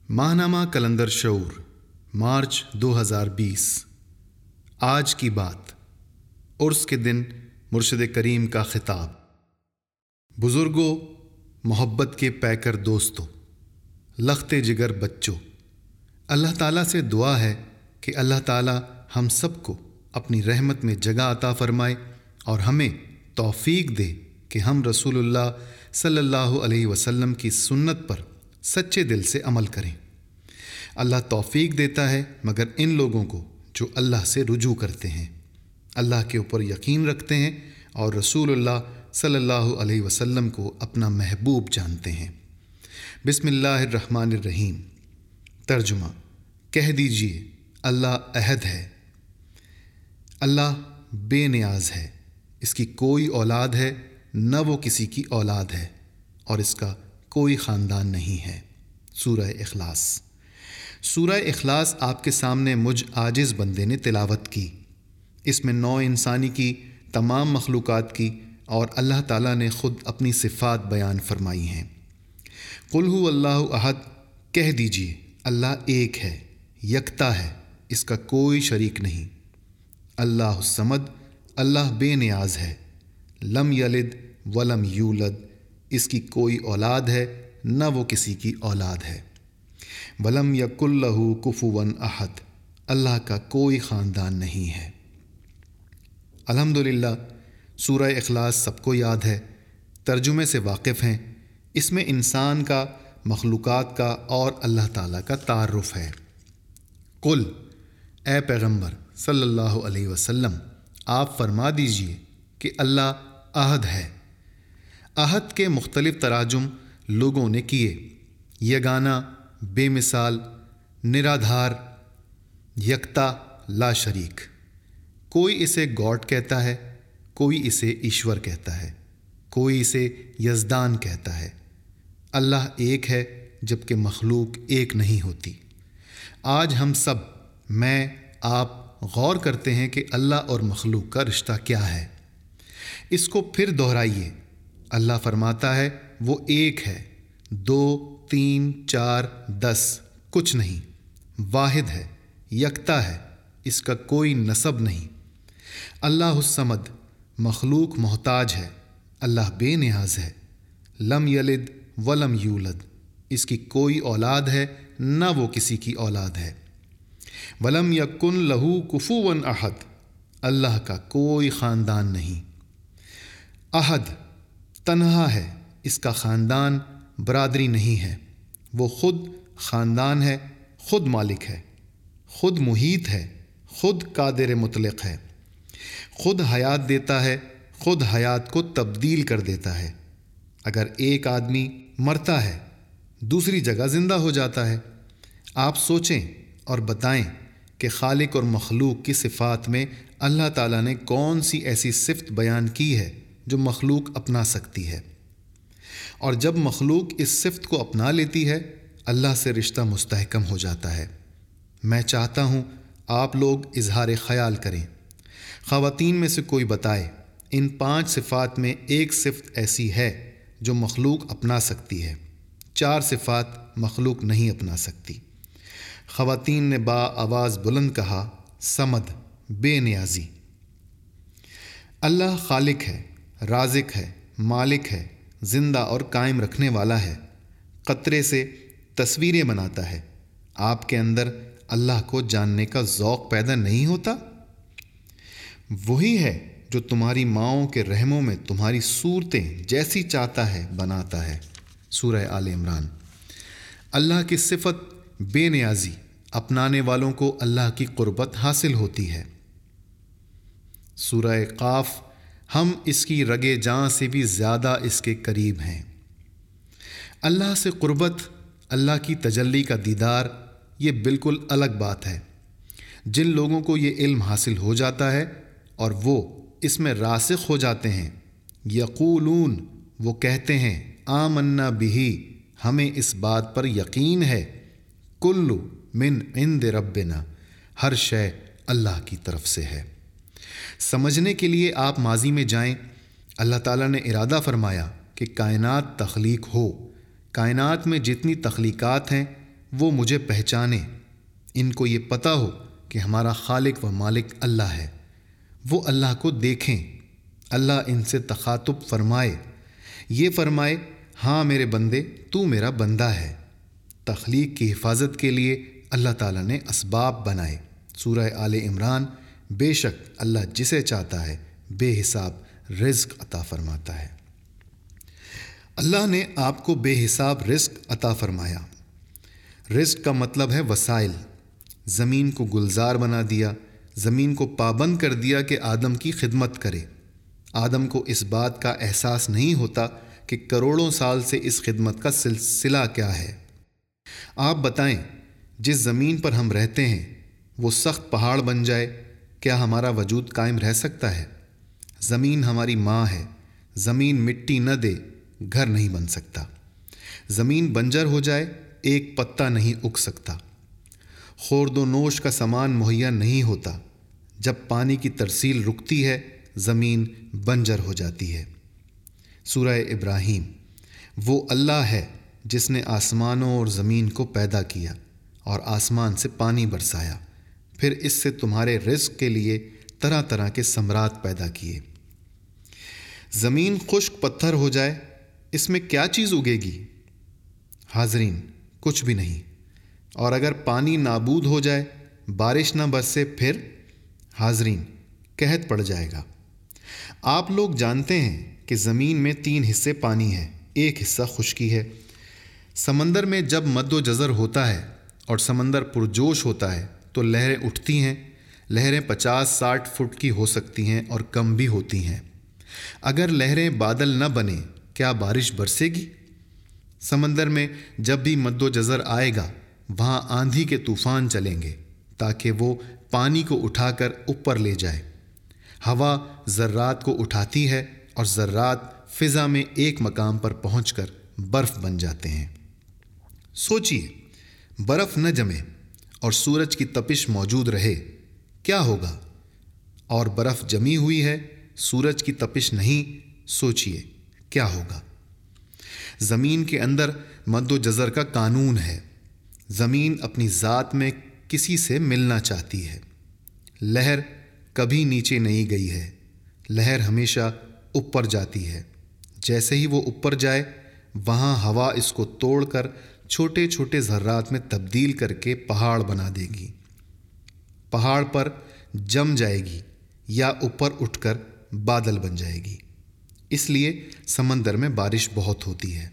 ماہنامہ کلندر شعور مارچ 2020۔ آج کی بات، عرس کے دن مرشد کریم کا خطاب۔ بزرگوں، محبت کے پیکر دوستوں، لخت جگر بچوں، اللہ تعالیٰ سے دعا ہے کہ اللہ تعالیٰ ہم سب کو اپنی رحمت میں جگہ عطا فرمائے اور ہمیں توفیق دے کہ ہم رسول اللہ صلی اللہ علیہ وسلم کی سنت پر سچے دل سے عمل کریں۔ اللہ توفیق دیتا ہے مگر ان لوگوں کو جو اللہ سے رجوع کرتے ہیں، اللہ کے اوپر یقین رکھتے ہیں اور رسول اللہ صلی اللہ علیہ وسلم کو اپنا محبوب جانتے ہیں۔ بسم اللہ الرحمن الرحیم۔ ترجمہ: کہہ دیجئے اللہ احد ہے، اللہ بے نیاز ہے، اس کی کوئی اولاد ہے نہ وہ کسی کی اولاد ہے، اور اس کا کوئی خاندان نہیں ہے۔ سورہ اخلاص۔ سورہ اخلاص آپ کے سامنے مجھ عاجز بندے نے تلاوت کی۔ اس میں نوع انسانی کی، تمام مخلوقات کی اور اللہ تعالیٰ نے خود اپنی صفات بیان فرمائی ہیں۔ قل هو اللہ احد، کہہ دیجئے اللہ ایک ہے، یکتا ہے، اس کا کوئی شریک نہیں۔ اللہ الصمد، اللہ بے نیاز ہے، لم یلد ولم یولد، اس کی کوئی اولاد ہے نہ وہ کسی کی اولاد ہے۔ ولم یکن لہ کفوا احد، اللہ کا کوئی خاندان نہیں ہے۔ الحمدللہ، سورہ اخلاص سب کو یاد ہے، ترجمے سے واقف ہیں۔ اس میں انسان کا، مخلوقات کا اور اللہ تعالیٰ کا تعارف ہے۔ قل، اے پیغمبر صلی اللہ علیہ وسلم، آپ فرما دیجئے کہ اللہ احد ہے۔ احد کے مختلف تراجم لوگوں نے کیے: یگانہ، بے مثال، نرادھار، یکتا، لا شریک۔ کوئی اسے گاڈ کہتا ہے، کوئی اسے ایشور کہتا ہے، کوئی اسے یزدان کہتا ہے۔ اللہ ایک ہے جبکہ مخلوق ایک نہیں ہوتی۔ آج ہم سب، میں، آپ غور کرتے ہیں کہ اللہ اور مخلوق کا رشتہ کیا ہے۔ اس کو پھر دہرائیے۔ اللہ فرماتا ہے وہ ایک ہے، 2، 3، 4، 10 کچھ نہیں، واحد ہے، یکتا ہے، اس کا کوئی نسب نہیں۔ اللہ الصمد، مخلوق محتاج ہے، اللہ بے نیاز ہے۔ لم یلد ولم یولد، اس کی کوئی اولاد ہے نہ وہ کسی کی اولاد ہے۔ ولم یکن لہ کفوا احد، اللہ کا کوئی خاندان نہیں۔ احد تنہا ہے، اس کا خاندان، برادری نہیں ہے۔ وہ خود خاندان ہے، خود مالک ہے، خود محیط ہے، خود قادر مطلق ہے، خود حیات دیتا ہے، خود حیات کو تبدیل کر دیتا ہے۔ اگر ایک آدمی مرتا ہے، دوسری جگہ زندہ ہو جاتا ہے۔ آپ سوچیں اور بتائیں کہ خالق اور مخلوق کی صفات میں اللہ تعالیٰ نے کون سی ایسی صفت بیان کی ہے جو مخلوق اپنا سکتی ہے؟ اور جب مخلوق اس صفت کو اپنا لیتی ہے، اللہ سے رشتہ مستحکم ہو جاتا ہے۔ میں چاہتا ہوں آپ لوگ اظہار خیال کریں۔ خواتین میں سے کوئی بتائے ان 5 صفات میں ایک صفت ایسی ہے جو مخلوق اپنا سکتی ہے، 4 صفات مخلوق نہیں اپنا سکتی۔ خواتین نے با آواز بلند کہا، صمد، بے نیازی۔ اللہ خالق ہے، رازق ہے، مالک ہے، زندہ اور قائم رکھنے والا ہے، قطرے سے تصویریں بناتا ہے۔ آپ کے اندر اللہ کو جاننے کا ذوق پیدا نہیں ہوتا؟ وہی ہے جو تمہاری ماؤں کے رحموں میں تمہاری صورتیں جیسی چاہتا ہے بناتا ہے۔ سورہ آل عمران۔ اللہ کی صفت بے نیازی، اپنانے والوں کو اللہ کی قربت حاصل ہوتی ہے۔ سورہ قاف۔ ہم اس کی رگے جاں سے بھی زیادہ اس کے قریب ہیں۔ اللہ سے قربت، اللہ کی تجلی کا دیدار، یہ بالکل الگ بات ہے۔ جن لوگوں کو یہ علم حاصل ہو جاتا ہے اور وہ اس میں راسخ ہو جاتے ہیں، یقولون، وہ کہتے ہیں، آمنا بہ، ہمیں اس بات پر یقین ہے، کل من عند ربنا، ہر شے اللہ کی طرف سے ہے۔ سمجھنے کے لیے آپ ماضی میں جائیں۔ اللہ تعالیٰ نے ارادہ فرمایا کہ کائنات تخلیق ہو۔ کائنات میں جتنی تخلیقات ہیں وہ مجھے پہچانیں، ان کو یہ پتہ ہو کہ ہمارا خالق و مالک اللہ ہے، وہ اللہ کو دیکھیں، اللہ ان سے تخاطب فرمائے، یہ فرمائے ہاں میرے بندے تو میرا بندہ ہے۔ تخلیق کی حفاظت کے لیے اللہ تعالیٰ نے اسباب بنائے۔ سورہ آل عمران، بے شک اللہ جسے چاہتا ہے بے حساب رزق عطا فرماتا ہے۔ اللہ نے آپ کو بے حساب رزق عطا فرمایا۔ رزق کا مطلب ہے وسائل۔ زمین کو گلزار بنا دیا، زمین کو پابند کر دیا کہ آدم کی خدمت کرے۔ آدم کو اس بات کا احساس نہیں ہوتا کہ کروڑوں سال سے اس خدمت کا سلسلہ کیا ہے۔ آپ بتائیں، جس زمین پر ہم رہتے ہیں وہ سخت پہاڑ بن جائے، کیا ہمارا وجود قائم رہ سکتا ہے؟ زمین ہماری ماں ہے، زمین مٹی نہ دے گھر نہیں بن سکتا۔ زمین بنجر ہو جائے ایک پتا نہیں اگ سکتا۔ خورد و نوش کا سامان مہیا نہیں ہوتا۔ جب پانی کی ترسیل رکتی ہے زمین بنجر ہو جاتی ہے۔ سورہ ابراہیم، وہ اللہ ہے جس نے آسمانوں اور زمین کو پیدا کیا اور آسمان سے پانی برسایا، پھر اس سے تمہارے رزق کے لیے طرح طرح کے ثمرات پیدا کیے۔ زمین خشک پتھر ہو جائے اس میں کیا چیز اگے گی؟ حاضرین، کچھ بھی نہیں۔ اور اگر پانی نابود ہو جائے، بارش نہ برسے، پھر حاضرین قحط پڑ جائے گا۔ آپ لوگ جانتے ہیں کہ زمین میں 3 حصے پانی ہے، 1 حصہ خشکی ہے۔ سمندر میں جب مد و جزر ہوتا ہے اور سمندر پرجوش ہوتا ہے تو لہریں اٹھتی ہیں۔ لہریں 50-60 فٹ کی ہو سکتی ہیں اور کم بھی ہوتی ہیں۔ اگر لہریں بادل نہ بنیں کیا بارش برسے گی؟ سمندر میں جب بھی مد و جزر آئے گا وہاں آندھی کے طوفان چلیں گے تاکہ وہ پانی کو اٹھا کر اوپر لے جائے۔ ہوا ذرات کو اٹھاتی ہے اور ذرات فضا میں ایک مقام پر پہنچ کر برف بن جاتے ہیں۔ سوچئے، برف نہ جمے اور سورج کی تپش موجود رہے، کیا ہوگا؟ اور برف جمی ہوئی ہے، سورج کی تپش نہیں، سوچئے کیا ہوگا؟ زمین کے اندر مد و جزر کا قانون ہے۔ زمین اپنی ذات میں کسی سے ملنا چاہتی ہے۔ لہر کبھی نیچے نہیں گئی ہے، لہر ہمیشہ اوپر جاتی ہے۔ جیسے ہی وہ اوپر جائے وہاں ہوا اس کو توڑ کر چھوٹے چھوٹے ذرات میں تبدیل کر کے پہاڑ بنا دے گی، پہاڑ پر جم جائے گی یا اوپر اٹھ کر بادل بن جائے گی۔ اس لیے سمندر میں بارش بہت ہوتی ہے۔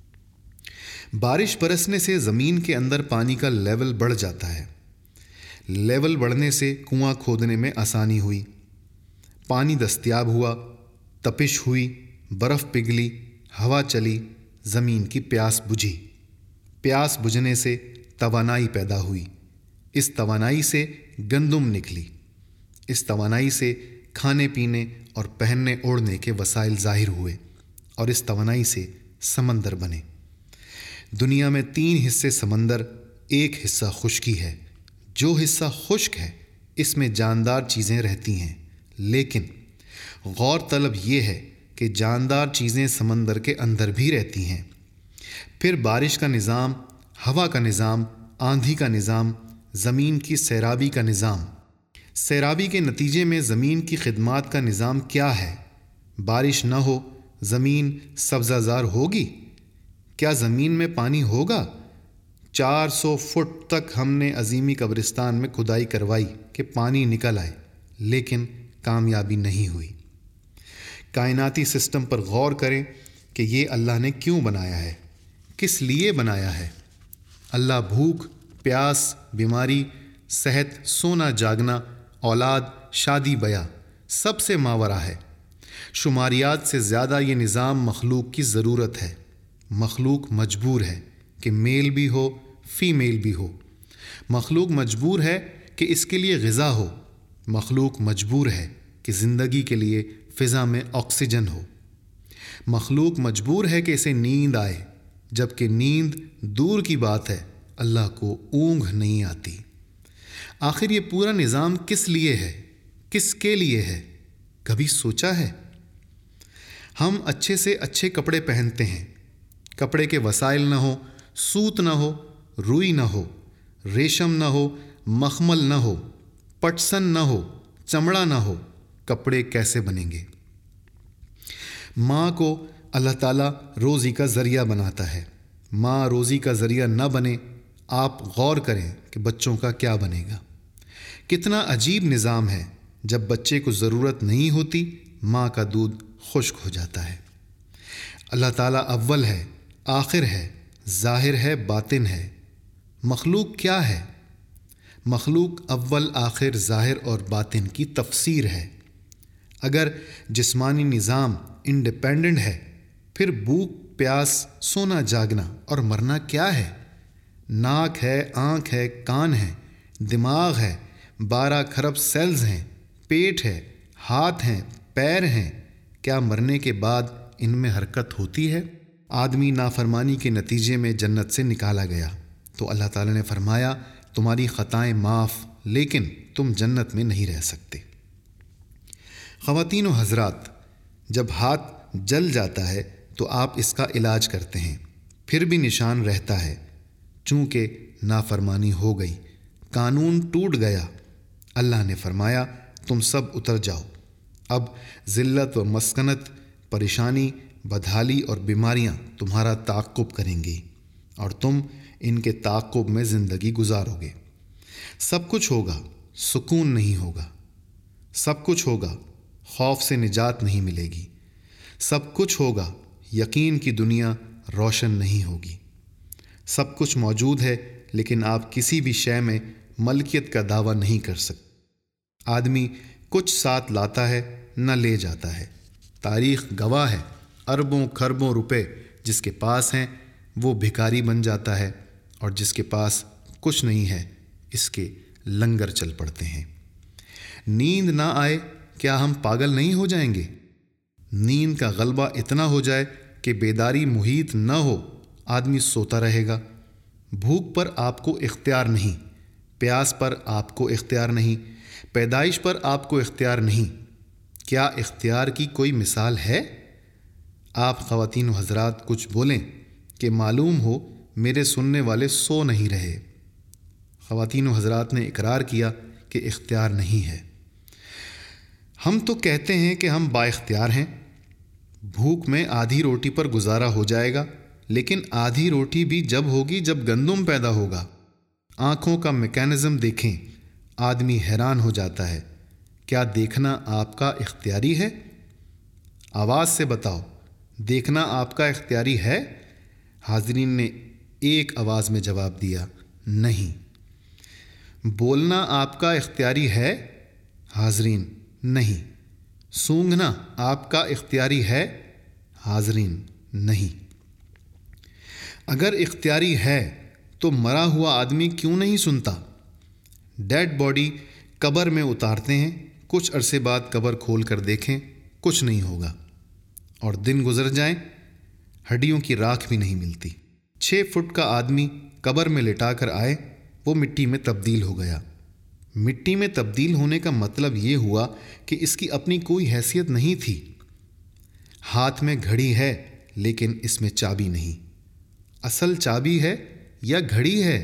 بارش برسنے سے زمین کے اندر پانی کا لیول بڑھ جاتا ہے۔ لیول بڑھنے سے کنواں کھودنے میں آسانی ہوئی، پانی دستیاب ہوا، تپش ہوئی، برف پگھلی، ہوا چلی، زمین کی پیاس بجھی۔ پیاس بجھنے سے توانائی پیدا ہوئی، اس توانائی سے گندم نکلی، اس توانائی سے کھانے پینے اور پہننے اوڑھنے کے وسائل ظاہر ہوئے، اور اس توانائی سے سمندر بنے۔ دنیا میں 3 حصے سمندر، 1 حصہ خشکی ہے۔ جو حصہ خشک ہے اس میں جاندار چیزیں رہتی ہیں، لیکن غور طلب یہ ہے کہ جاندار چیزیں سمندر کے اندر بھی رہتی ہیں۔ پھر بارش کا نظام، ہوا کا نظام، آندھی کا نظام، زمین کی سیرابی کا نظام۔ سیرابی کے نتیجے میں زمین کی خدمات کا نظام کیا ہے؟ بارش نہ ہو زمین سبزہ زار ہوگی؟ کیا زمین میں پانی ہوگا؟ 400 فٹ تک ہم نے عظیمی قبرستان میں کھدائی کروائی کہ پانی نکل آئے، لیکن کامیابی نہیں ہوئی۔ کائناتی سسٹم پر غور کریں کہ یہ اللہ نے کیوں بنایا ہے، کس لیے بنایا ہے۔ اللہ بھوک، پیاس، بیماری، صحت، سونا جاگنا، اولاد، شادی بیاہ سب سے ماورا ہے۔ شماریات سے زیادہ یہ نظام مخلوق کی ضرورت ہے۔ مخلوق مجبور ہے کہ میل بھی ہو، فیمیل بھی ہو۔ مخلوق مجبور ہے کہ اس کے لیے غذا ہو۔ مخلوق مجبور ہے کہ زندگی کے لیے فضا میں آکسیجن ہو۔ مخلوق مجبور ہے کہ اسے نیند آئے، جبکہ نیند دور کی بات ہے، اللہ کو اونگ نہیں آتی۔ آخر یہ پورا نظام کس لیے ہے، کس کے لیے ہے، کبھی سوچا ہے؟ ہم اچھے سے اچھے کپڑے پہنتے ہیں، کپڑے کے وسائل نہ ہو، سوت نہ ہو روئی نہ ہو، ریشم نہ ہو، مخمل نہ ہو، پٹسن نہ ہو، چمڑا نہ ہو، کپڑے کیسے بنیں گے؟ ماں کو اللہ تعالیٰ روزی کا ذریعہ بناتا ہے۔ ماں روزی کا ذریعہ نہ بنے، آپ غور کریں کہ بچوں کا کیا بنے گا۔ کتنا عجیب نظام ہے، جب بچے کو ضرورت نہیں ہوتی ماں کا دودھ خشک ہو جاتا ہے۔ اللہ تعالیٰ اول ہے، آخر ہے، ظاہر ہے، باطن ہے۔ مخلوق کیا ہے؟ مخلوق اول، آخر، ظاہر اور باطن کی تفسیر ہے۔ اگر جسمانی نظام انڈیپینڈنٹ ہے، پھر بھوک، پیاس، سونا جاگنا اور مرنا کیا ہے؟ ناک ہے، آنکھ ہے، کان ہے، دماغ ہے، 12 کھرب سیلز ہیں، پیٹ ہے، ہاتھ ہیں، پیر ہیں، کیا مرنے کے بعد ان میں حرکت ہوتی ہے؟ آدمی نافرمانی کے نتیجے میں جنت سے نکالا گیا تو اللہ تعالیٰ نے فرمایا تمہاری خطائیں معاف، لیکن تم جنت میں نہیں رہ سکتے۔ خواتین و حضرات، جب ہاتھ جل جاتا ہے تو آپ اس کا علاج کرتے ہیں، پھر بھی نشان رہتا ہے، چونکہ نافرمانی ہو گئی، قانون ٹوٹ گیا۔ اللہ نے فرمایا تم سب اتر جاؤ۔ اب ذلت و مسکنت، پریشانی، بدحالی اور بیماریاں تمہارا تعاقب کریں گی اور تم ان کے تعاقب میں زندگی گزارو گے۔ سب کچھ ہوگا، سکون نہیں ہوگا۔ سب کچھ ہوگا، خوف سے نجات نہیں ملے گی۔ سب کچھ ہوگا، یقین کی دنیا روشن نہیں ہوگی۔ سب کچھ موجود ہے، لیکن آپ کسی بھی شے میں ملکیت کا دعویٰ نہیں کر سکتے۔ آدمی کچھ ساتھ لاتا ہے، نہ لے جاتا ہے۔ تاریخ گواہ ہے، اربوں کھربوں روپے جس کے پاس ہیں وہ بھکاری بن جاتا ہے، اور جس کے پاس کچھ نہیں ہے اس کے لنگر چل پڑتے ہیں۔ نیند نہ آئے کیا ہم پاگل نہیں ہو جائیں گے؟ نیند کا غلبہ اتنا ہو جائے کہ بیداری محیط نہ ہو، آدمی سوتا رہے گا۔ بھوک پر آپ کو اختیار نہیں، پیاس پر آپ کو اختیار نہیں، پیدائش پر آپ کو اختیار نہیں۔ کیا اختیار کی کوئی مثال ہے؟ آپ خواتین و حضرات کچھ بولیں کہ معلوم ہو میرے سننے والے سو نہیں رہے۔ خواتین و حضرات نے اقرار کیا کہ اختیار نہیں ہے۔ ہم تو کہتے ہیں کہ ہم با اختیار ہیں۔ بھوک میں آدھی روٹی پر گزارا ہو جائے گا، لیکن آدھی روٹی بھی جب ہوگی جب گندم پیدا ہوگا۔ آنکھوں کا میکینزم دیکھیں، آدمی حیران ہو جاتا ہے۔ کیا دیکھنا آپ کا اختیاری ہے؟ آواز سے بتاؤ، دیکھنا آپ کا اختیاری ہے؟ حاضرین نے ایک آواز میں جواب دیا، نہیں۔ بولنا آپ کا اختیاری ہے؟ حاضرین، نہیں۔ سونگھنا آپ کا اختیاری ہے؟ حاضرین، نہیں۔ اگر اختیاری ہے تو مرا ہوا آدمی کیوں نہیں سنتا؟ ڈیڈ باڈی قبر میں اتارتے ہیں، کچھ عرصے بعد قبر کھول کر دیکھیں، کچھ نہیں ہوگا، اور دن گزر جائیں، ہڈیوں کی راکھ بھی نہیں ملتی۔ 6 فٹ کا آدمی قبر میں لٹا کر آئے، وہ مٹی میں تبدیل ہو گیا۔ مٹی میں تبدیل ہونے کا مطلب یہ ہوا کہ اس کی اپنی کوئی حیثیت نہیں تھی۔ ہاتھ میں گھڑی ہے، لیکن اس میں چابی نہیں۔ اصل چابی ہے یا گھڑی ہے؟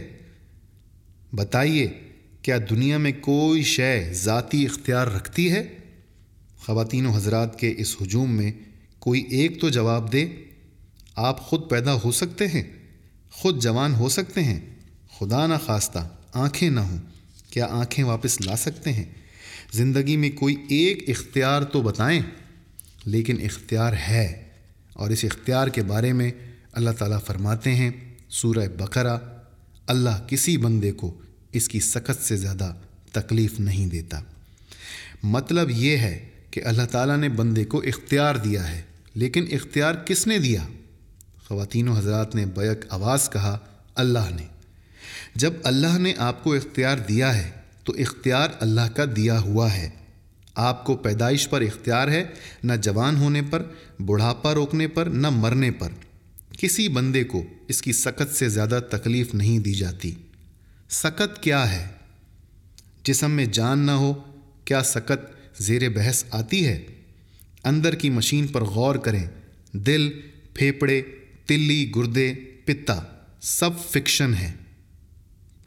بتائیے، کیا دنیا میں کوئی شے ذاتی اختیار رکھتی ہے؟ خواتین و حضرات کے اس ہجوم میں کوئی ایک تو جواب دے۔ آپ خود پیدا ہو سکتے ہیں، خود جوان ہو سکتے ہیں، خدا نہ خواستہ آنکھیں نہ ہوں، کیا آنکھیں واپس لا سکتے ہیں؟ زندگی میں کوئی ایک اختیار تو بتائیں۔ لیکن اختیار ہے، اور اس اختیار کے بارے میں اللہ تعالیٰ فرماتے ہیں سورہ بقرہ، اللہ کسی بندے کو اس کی سخت سے زیادہ تکلیف نہیں دیتا۔ مطلب یہ ہے کہ اللہ تعالیٰ نے بندے کو اختیار دیا ہے، لیکن اختیار کس نے دیا؟ خواتین و حضرات نے بیک آواز کہا، اللہ نے۔ جب اللہ نے آپ کو اختیار دیا ہے تو اختیار اللہ کا دیا ہوا ہے۔ آپ کو پیدائش پر اختیار ہے، نہ جوان ہونے پر، بڑھاپا روکنے پر، نہ مرنے پر۔ کسی بندے کو اس کی سخت سے زیادہ تکلیف نہیں دی جاتی۔ سخت کیا ہے؟ جسم میں جان نہ ہو، کیا سخت زیر بحث آتی ہے؟ اندر کی مشین پر غور کریں، دل، پھیپھڑے، تلی، گردے، پتا، سب فکشن ہے۔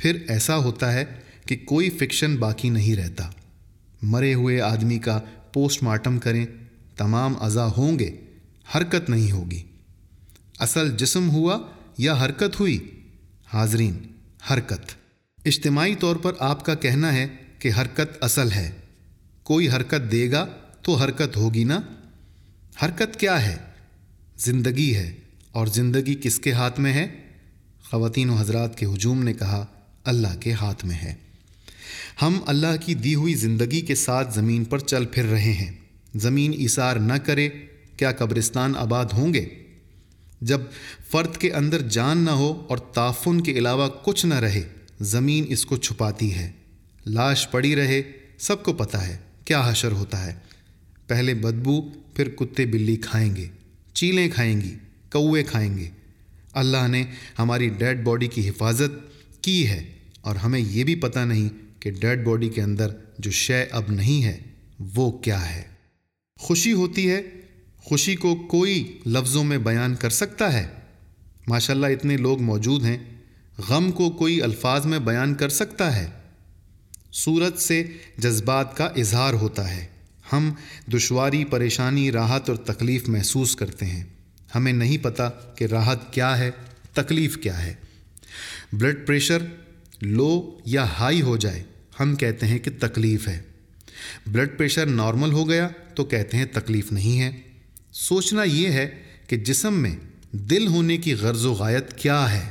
پھر ایسا ہوتا ہے کہ کوئی فکشن باقی نہیں رہتا۔ مرے ہوئے آدمی کا پوسٹ مارٹم کریں، تمام اعضاء ہوں گے، حرکت نہیں ہوگی۔ اصل جسم ہوا یا حرکت ہوئی؟ حاضرین، حرکت۔ اجتماعی طور پر آپ کا کہنا ہے کہ حرکت اصل ہے۔ کوئی حرکت دے گا تو حرکت ہوگی نا۔ حرکت کیا ہے؟ زندگی ہے، اور زندگی کس کے ہاتھ میں ہے؟ خواتین و حضرات کے ہجوم نے کہا اللہ کے ہاتھ میں ہے۔ ہم اللہ کی دی ہوئی زندگی کے ساتھ زمین پر چل پھر رہے ہیں۔ زمین ایثار نہ کرے کیا قبرستان آباد ہوں گے؟ جب فرد کے اندر جان نہ ہو اور تعفن کے علاوہ کچھ نہ رہے، زمین اس کو چھپاتی ہے۔ لاش پڑی رہے، سب کو پتہ ہے کیا حشر ہوتا ہے۔ پہلے بدبو، پھر کتے بلی کھائیں گے، چیلیں کھائیں گی، کوے کھائیں گے۔ اللہ نے ہماری ڈیڈ باڈی کی حفاظت کی ہے، اور ہمیں یہ بھی پتہ نہیں کہ ڈیڈ باڈی کے اندر جو شے اب نہیں ہے وہ کیا ہے۔ خوشی ہوتی ہے، خوشی کو کوئی لفظوں میں بیان کر سکتا ہے؟ ماشاءاللہ اتنے لوگ موجود ہیں۔ غم کو کوئی الفاظ میں بیان کر سکتا ہے؟ صورت سے جذبات کا اظہار ہوتا ہے۔ ہم دشواری، پریشانی، راحت اور تکلیف محسوس کرتے ہیں۔ ہمیں نہیں پتہ کہ راحت کیا ہے، تکلیف کیا ہے۔ بلڈ پریشر لو یا ہائی ہو جائے، ہم کہتے ہیں کہ تکلیف ہے۔ بلڈ پریشر نارمل ہو گیا تو کہتے ہیں تکلیف نہیں ہے۔ سوچنا یہ ہے کہ جسم میں دل ہونے کی غرض و غایت کیا ہے۔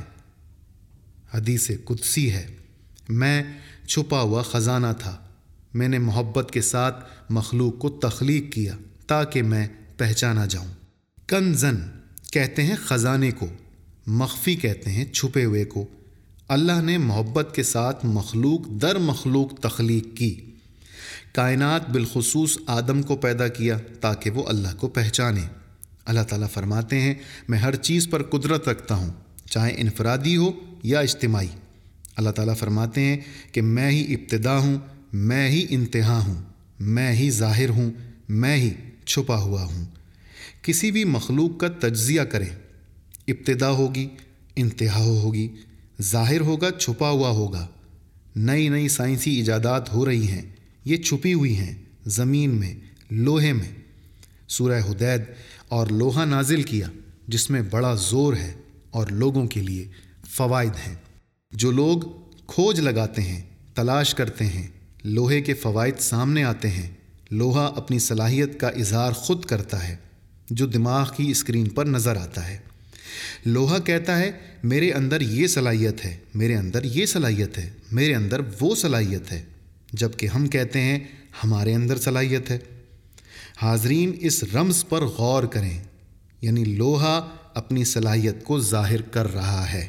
حدیث قدسی ہے، میں چھپا ہوا خزانہ تھا، میں نے محبت کے ساتھ مخلوق کو تخلیق کیا تاکہ میں پہچانا جاؤں۔ کنزن کہتے ہیں خزانے کو، مخفی کہتے ہیں چھپے ہوئے کو۔ اللہ نے محبت کے ساتھ مخلوق در مخلوق تخلیق کی۔ کائنات بالخصوص آدم کو پیدا کیا تاکہ وہ اللہ کو پہچانے۔ اللہ تعالیٰ فرماتے ہیں میں ہر چیز پر قدرت رکھتا ہوں، چاہے انفرادی ہو یا اجتماعی۔ اللہ تعالیٰ فرماتے ہیں کہ میں ہی ابتدا ہوں، میں ہی انتہا ہوں، میں ہی ظاہر ہوں، میں ہی چھپا ہوا ہوں۔ کسی بھی مخلوق کا تجزیہ کریں، ابتدا ہوگی، انتہا ہوگی، ظاہر ہوگا، چھپا ہوا ہوگا۔ نئی نئی سائنسی ایجادات ہو رہی ہیں، یہ چھپی ہوئی ہیں زمین میں، لوہے میں۔ سورہ حدید اور لوہا نازل کیا جس میں بڑا زور ہے اور لوگوں کے لیے فوائد ہیں۔ جو لوگ کھوج لگاتے ہیں، تلاش کرتے ہیں، لوہے کے فوائد سامنے آتے ہیں۔ لوہا اپنی صلاحیت کا اظہار خود کرتا ہے جو دماغ کی اسکرین پر نظر آتا ہے۔ لوہا کہتا ہے میرے اندر یہ صلاحیت ہے، میرے اندر یہ صلاحیت ہے، میرے اندر وہ صلاحیت ہے، جبکہ ہم کہتے ہیں ہمارے اندر صلاحیت ہے۔ حاضرین اس رمز پر غور کریں، یعنی لوہا اپنی صلاحیت کو ظاہر کر رہا ہے۔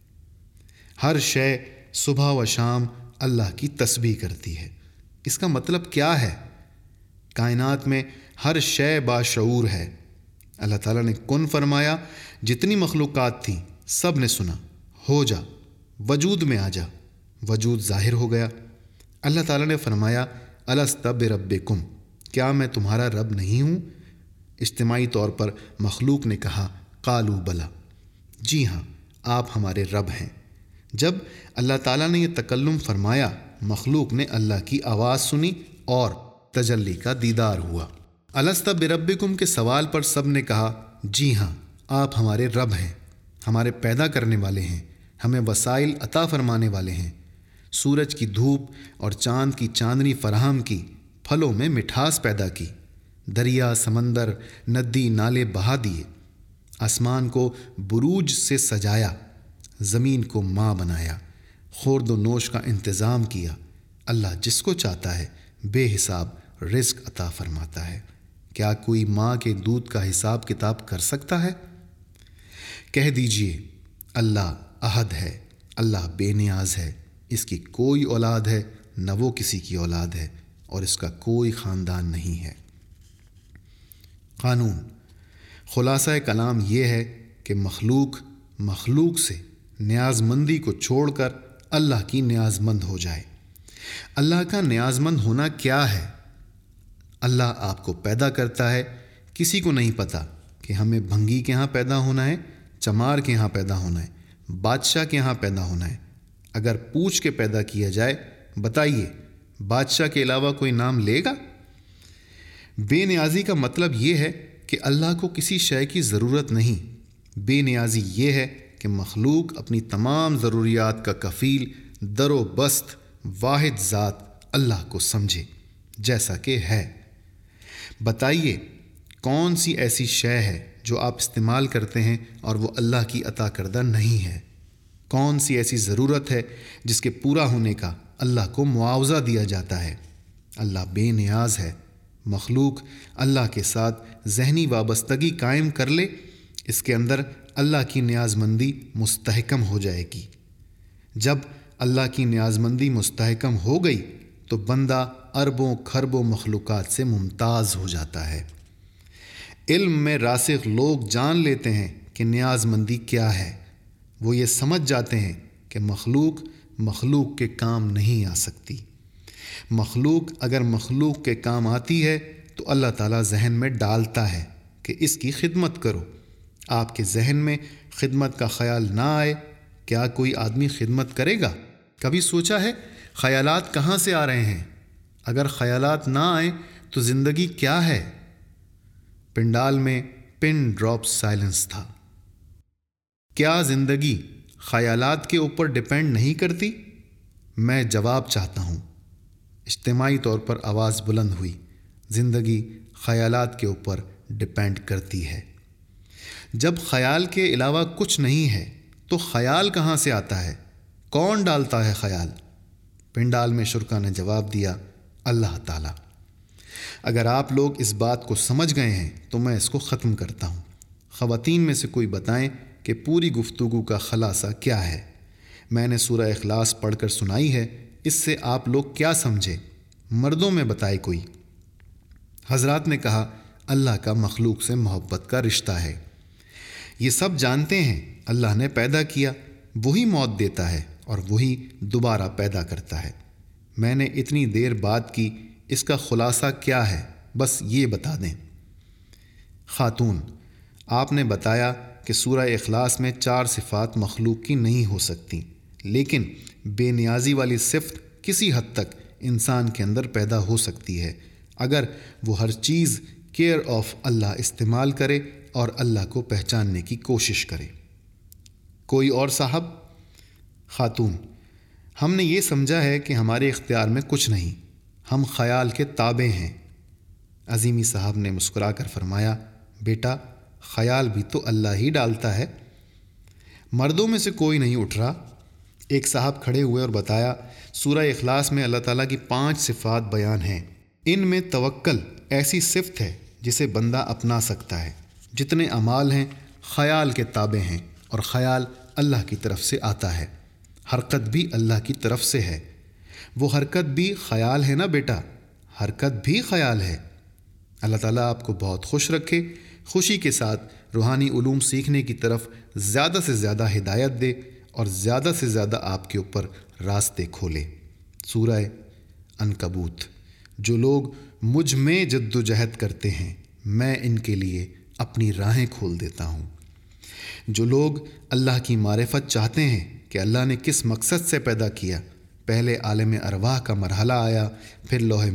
ہر شے صبح و شام اللہ کی تسبیح کرتی ہے۔ اس کا مطلب کیا ہے؟ کائنات میں ہر شے باشعور ہے۔ اللہ تعالیٰ نے کن فرمایا، جتنی مخلوقات تھیں سب نے سنا، ہو جا، وجود میں آ جا، وجود ظاہر ہو گیا۔ اللہ تعالیٰ نے فرمایا الست بربکم، کیا میں تمہارا رب نہیں ہوں؟ اجتماعی طور پر مخلوق نے کہا قالوا بلا، جی ہاں آپ ہمارے رب ہیں۔ جب اللہ تعالیٰ نے یہ تکلم فرمایا، مخلوق نے اللہ کی آواز سنی اور تجلی کا دیدار ہوا۔ الست بربکم کے سوال پر سب نے کہا جی ہاں آپ ہمارے رب ہیں، ہمارے پیدا کرنے والے ہیں، ہمیں وسائل عطا فرمانے والے ہیں، سورج کی دھوپ اور چاند کی چاندنی فراہم کی، پھلوں میں مٹھاس پیدا کی، دریا، سمندر، ندی، نالے بہا دیے، آسمان کو بروج سے سجایا، زمین کو ماں بنایا، خورد و نوش کا انتظام کیا۔ اللہ جس کو چاہتا ہے بے حساب رزق عطا فرماتا ہے۔ کیا کوئی ماں کے دودھ کا حساب کتاب کر سکتا ہے؟ کہہ دیجئے اللہ احد ہے، اللہ بے نیاز ہے، اس کی کوئی اولاد ہے نہ وہ کسی کی اولاد ہے، اور اس کا کوئی خاندان نہیں ہے۔ قانون خلاصہ کلام یہ ہے کہ مخلوق سے نیاز مندی کو چھوڑ کر اللہ کی نیاز مند ہو جائے۔ اللہ کا نیاز مند ہونا کیا ہے؟ اللہ آپ کو پیدا کرتا ہے، کسی کو نہیں پتہ کہ ہمیں بھنگی کے ہاں پیدا ہونا ہے، چمار کے ہاں پیدا ہونا ہے، بادشاہ کے ہاں پیدا ہونا ہے۔ اگر پوچھ کے پیدا کیا جائے، بتائیے بادشاہ کے علاوہ کوئی نام لے گا؟ بے نیازی کا مطلب یہ ہے کہ اللہ کو کسی شے کی ضرورت نہیں۔ بے نیازی یہ ہے کہ مخلوق اپنی تمام ضروریات کا کفیل در و بست واحد ذات اللہ کو سمجھے جیسا کہ ہے۔ بتائیے کون سی ایسی شے ہے جو آپ استعمال کرتے ہیں اور وہ اللہ کی عطا کردہ نہیں ہے؟ کون سی ایسی ضرورت ہے جس کے پورا ہونے کا اللہ کو معاوضہ دیا جاتا ہے؟ اللہ بے نیاز ہے۔ مخلوق اللہ کے ساتھ ذہنی وابستگی قائم کر لے، اس کے اندر اللہ کی نیاز مندی مستحکم ہو جائے گی۔ جب اللہ کی نیاز مندی مستحکم ہو گئی تو بندہ اربوں کھربوں مخلوقات سے ممتاز ہو جاتا ہے۔ علم میں راسخ لوگ جان لیتے ہیں کہ نیاز مندی کیا ہے۔ وہ یہ سمجھ جاتے ہیں کہ مخلوق کے کام نہیں آ سکتی۔ مخلوق اگر مخلوق کے کام آتی ہے تو اللہ تعالیٰ ذہن میں ڈالتا ہے کہ اس کی خدمت کرو۔ آپ کے ذہن میں خدمت کا خیال نہ آئے، کیا کوئی آدمی خدمت کرے گا؟ کبھی سوچا ہے خیالات کہاں سے آ رہے ہیں؟ اگر خیالات نہ آئیں تو زندگی کیا ہے؟ پنڈال میں پن ڈراپ سائلنس تھا۔ کیا زندگی خیالات کے اوپر ڈیپینڈ نہیں کرتی؟ میں جواب چاہتا ہوں۔ اجتماعی طور پر آواز بلند ہوئی، زندگی خیالات کے اوپر ڈیپینڈ کرتی ہے۔ جب خیال کے علاوہ کچھ نہیں ہے تو خیال کہاں سے آتا ہے؟ کون ڈالتا ہے خیال؟ پنڈال میں شرکا نے جواب دیا، اللہ تعالیٰ۔ اگر آپ لوگ اس بات کو سمجھ گئے ہیں تو میں اس کو ختم کرتا ہوں۔ خواتین میں سے کوئی بتائیں کہ پوری گفتگو کا خلاصہ کیا ہے؟ میں نے سورہ اخلاص پڑھ کر سنائی ہے، اس سے آپ لوگ کیا سمجھے؟ مردوں میں بتائے کوئی۔ حضرات نے کہا، اللہ کا مخلوق سے محبت کا رشتہ ہے۔ یہ سب جانتے ہیں اللہ نے پیدا کیا، وہی موت دیتا ہے اور وہی دوبارہ پیدا کرتا ہے۔ میں نے اتنی دیر بات کی، اس کا خلاصہ کیا ہے؟ بس یہ بتا دیں۔ خاتون، آپ نے بتایا کہ سورہ اخلاص میں 4 صفات مخلوق کی نہیں ہو سکتی، لیکن بے نیازی والی صفت کسی حد تک انسان کے اندر پیدا ہو سکتی ہے اگر وہ ہر چیز کیئر آف اللہ استعمال کرے اور اللہ کو پہچاننے کی کوشش کرے۔ کوئی اور صاحب؟ خاتون، ہم نے یہ سمجھا ہے کہ ہمارے اختیار میں کچھ نہیں، ہم خیال کے تابع ہیں۔ عظیمی صاحب نے مسکرا کر فرمایا، بیٹا خیال بھی تو اللہ ہی ڈالتا ہے۔ مردوں میں سے کوئی نہیں اٹھ رہا۔ ایک صاحب کھڑے ہوئے اور بتایا، سورہ اخلاص میں اللہ تعالیٰ کی 5 صفات بیان ہیں، ان میں توکل ایسی صفت ہے جسے بندہ اپنا سکتا ہے۔ جتنے اعمال ہیں خیال کے تابع ہیں اور خیال اللہ کی طرف سے آتا ہے۔ حرکت بھی اللہ کی طرف سے ہے۔ وہ حرکت بھی خیال ہے نا بیٹا، حرکت بھی خیال ہے۔ اللہ تعالیٰ آپ کو بہت خوش رکھے، خوشی کے ساتھ روحانی علوم سیکھنے کی طرف زیادہ سے زیادہ ہدایت دے اور زیادہ سے زیادہ آپ کے اوپر راستے کھولے۔ سورہ عنکبوت۔ جو لوگ مجھ میں جد و جہد کرتے ہیں میں ان کے لیے اپنی راہیں کھول دیتا ہوں۔ جو لوگ اللہ کی معرفت چاہتے ہیں کہ اللہ نے کس مقصد سے پیدا کیا، پہلے عالم ارواح کا مرحلہ آیا، پھر لوح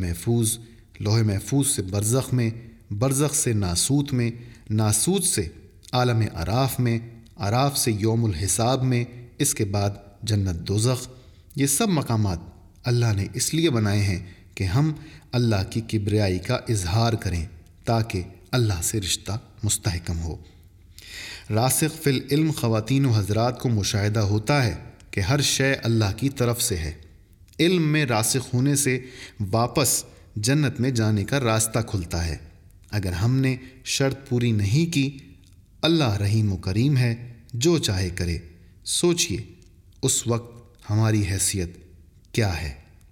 محفوظ سے برزخ میں، برزخ سے ناسوت میں، ناسوت سے عالم اعراف میں، اعراف سے یوم الحساب میں، اس کے بعد جنت دوزخ۔ یہ سب مقامات اللہ نے اس لیے بنائے ہیں کہ ہم اللہ کی کبریائی کا اظہار کریں تاکہ اللہ سے رشتہ مستحکم ہو۔ راسخ فی العلم خواتین و حضرات کو مشاہدہ ہوتا ہے کہ ہر شے اللہ کی طرف سے ہے۔ علم میں راسخ ہونے سے واپس جنت میں جانے کا راستہ کھلتا ہے۔ اگر ہم نے شرط پوری نہیں کی، اللہ رحیم و کریم ہے، جو چاہے کرے۔ سوچئے اس وقت ہماری حیثیت کیا ہے؟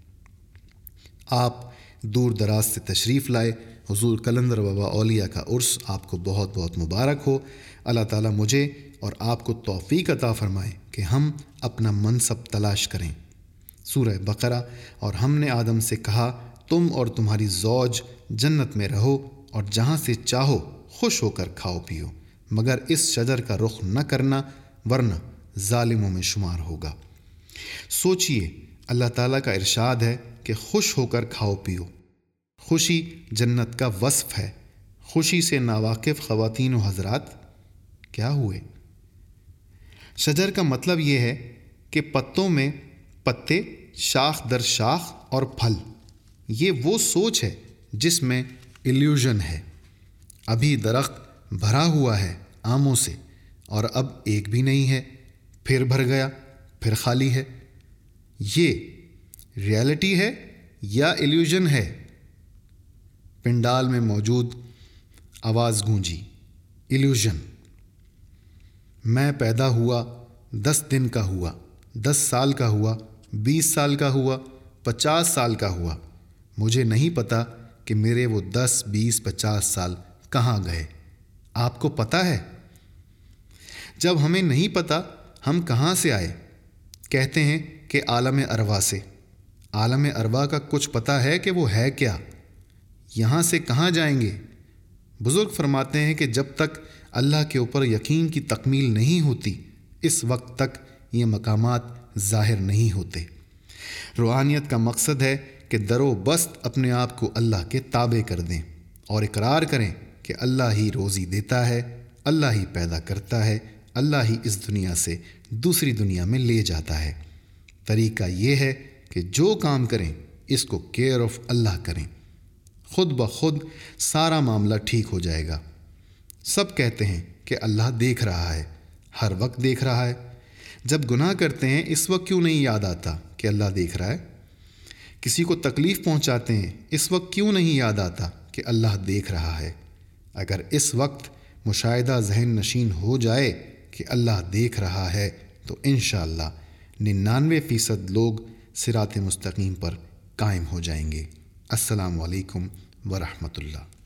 آپ دور دراز سے تشریف لائے۔ حضور قلندر بابا اولیاء کا عرس آپ کو بہت بہت مبارک ہو۔ اللہ تعالیٰ مجھے اور آپ کو توفیق عطا فرمائے کہ ہم اپنا منصب تلاش کریں۔ سورہ بقرہ۔ اور ہم نے آدم سے کہا، تم اور تمہاری زوج جنت میں رہو اور جہاں سے چاہو خوش ہو کر کھاؤ پیو، مگر اس شجر کا رخ نہ کرنا ورنہ ظالموں میں شمار ہوگا۔ سوچئے، اللہ تعالیٰ کا ارشاد ہے کہ خوش ہو کر کھاؤ پیو۔ خوشی جنت کا وصف ہے۔ خوشی سے ناواقف خواتین و حضرات کیا ہوئے؟ شجر کا مطلب یہ ہے کہ پتوں میں پتے، شاخ در شاخ اور پھل۔ یہ وہ سوچ ہے جس میں ایلیوژن ہے۔ ابھی درخت بھرا ہوا ہے آموں سے، اور اب ایک بھی نہیں ہے، پھر بھر گیا، پھر خالی ہے۔ یہ ریالٹی ہے یا ایلیوژن ہے؟ پنڈال میں موجود آواز گونجی، ایلیوژن۔ میں پیدا ہوا، 10 دن کا ہوا، 10 سال کا ہوا، 20 سال کا ہوا، 50 سال کا ہوا، مجھے نہیں پتا کہ میرے وہ 10، 20، 50 سال کہاں گئے۔ آپ کو پتہ ہے؟ جب ہمیں نہیں پتا ہم کہاں سے آئے؟ کہتے ہیں کہ عالم ارواح سے۔ عالم ارواح کا کچھ پتہ ہے کہ وہ ہے کیا؟ یہاں سے کہاں جائیں گے؟ بزرگ فرماتے ہیں کہ جب تک اللہ کے اوپر یقین کی تکمیل نہیں ہوتی، اس وقت تک یہ مقامات ظاہر نہیں ہوتے۔ روحانیت کا مقصد ہے کہ در و بست اپنے آپ کو اللہ کے تابع کر دیں اور اقرار کریں کہ اللہ ہی روزی دیتا ہے، اللہ ہی پیدا کرتا ہے، اللہ ہی اس دنیا سے دوسری دنیا میں لے جاتا ہے۔ طریقہ یہ ہے کہ جو کام کریں اس کو کیئر آف اللہ کریں، خود بخود سارا معاملہ ٹھیک ہو جائے گا۔ سب کہتے ہیں کہ اللہ دیکھ رہا ہے، ہر وقت دیکھ رہا ہے۔ جب گناہ کرتے ہیں اس وقت کیوں نہیں یاد آتا کہ اللہ دیکھ رہا ہے؟ کسی کو تکلیف پہنچاتے ہیں اس وقت کیوں نہیں یاد آتا کہ اللہ دیکھ رہا ہے؟ اگر اس وقت مشاہدہ ذہن نشین ہو جائے کہ اللہ دیکھ رہا ہے تو انشاءاللہ 99% لوگ صراط مستقیم پر قائم ہو جائیں گے۔ السلام علیکم ورحمۃ اللہ۔